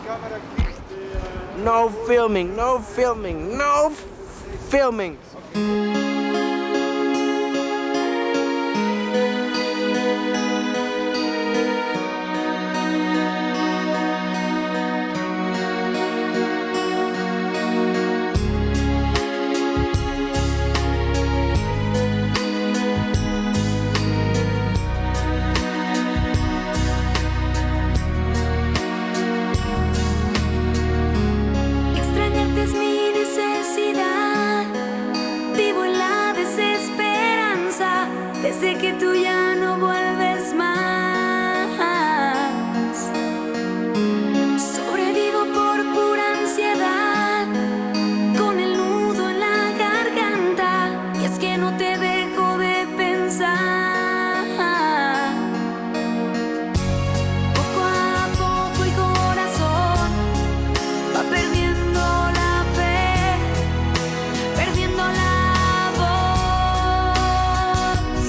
No filming, no filming, no filming. Extrañarte es mi necesidad. Vivo en la desesperanza desde que tú ya no vuelves más. Sobrevivo por pura ansiedad, con el nudo en la garganta, y es que no te dejo de pensar. Poco a poco el corazón va perdiendo la fe, perdiendo la voz.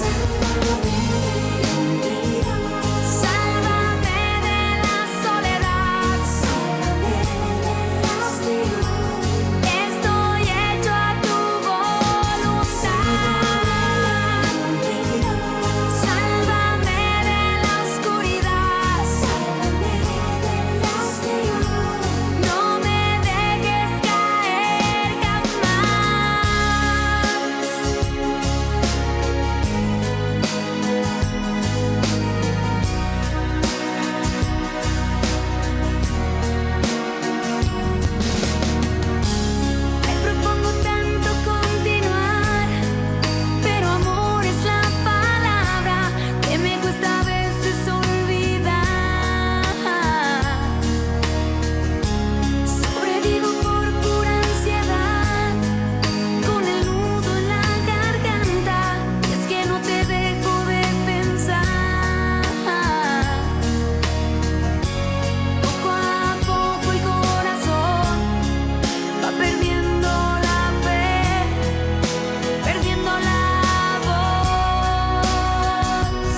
Sálvame de la soledad. Estoy hecho a tu voluntad. Sálvame de la oscuridad. No me dejes caer Me propongo tanto continuar, pero amor es la palabra que me cuesta a veces olvidar. Sobrevivo por pura ansiedad, con el nudo en la garganta, y es que no te dejo de pensar. Poco a poco el corazón va perdiendo la fe, perdiendo la voz.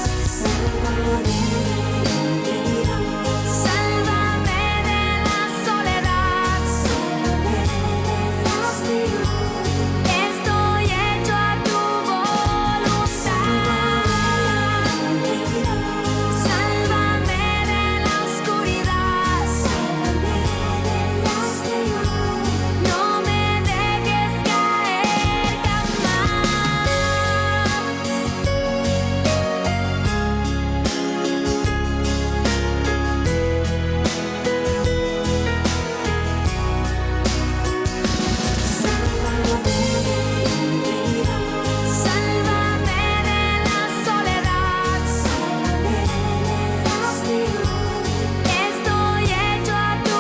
Sálvame de la soledad. Estoy hecho a tu voluntad. Sálvame de la oscuridad. No me dejes caer Sálvame de la soledad. Estoy hecho a tu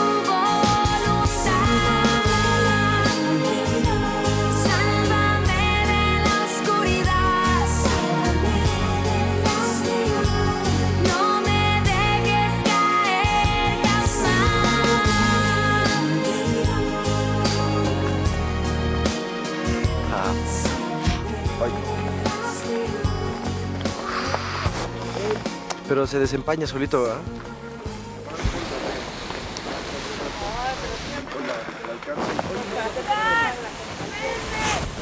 voluntad. Sálvame de la oscuridad. No me dejes caer Pero se desempaña solito, ¿verdad? Hola, ¿le alcanza?